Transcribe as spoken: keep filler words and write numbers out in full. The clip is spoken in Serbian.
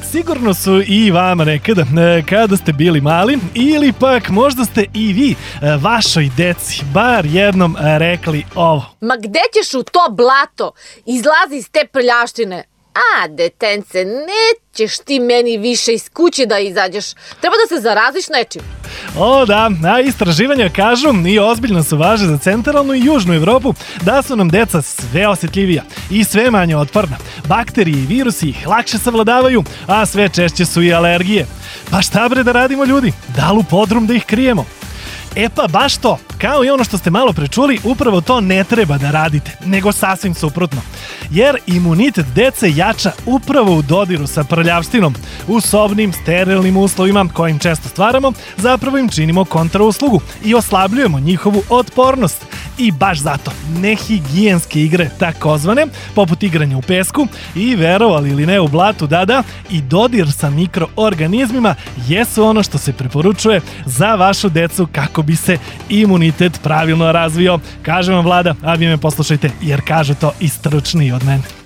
sigurno su i vama nekada, kada ste bili mali, ili pak možda ste i vi vašoj deci bar jednom rekli ovo. Ma gde ćeš u to blato? Izlazi iz te prljavštine. A, detence, nećeš ti meni više iz kuće da izađeš. Treba da se zaraziš nečim. O da, a istraživanja kažu, i ozbiljno su važe za centralnu i južnu Evropu, da su nam deca sve osjetljivija i sve manje otporna. Bakterije i virusi ih lakše savladavaju, a sve češće su i alergije. Pa šta bre da radimo, ljudi? Da li u podrum da ih krijemo? E pa baš to, kao i ono što ste malo prečuli, upravo to ne treba da radite, nego sasvim suprotno. Jer imunitet dece jača upravo u dodiru sa prljavštinom. U sobnim, sterilnim uslovima kojim često stvaramo, zapravo im činimo kontrauslugu i oslabljujemo njihovu otpornost. I baš zato, nehigijenske igre, takozvane, poput igranja u pesku i, verovali ili ne, u blatu, da-da, i dodir sa mikroorganizmima jesu ono što se preporučuje za vašu decu kako bi se imunitet pravilno razvio. Kaže vam Vlada, a vi me poslušajte jer kaže to i stručniji od mene.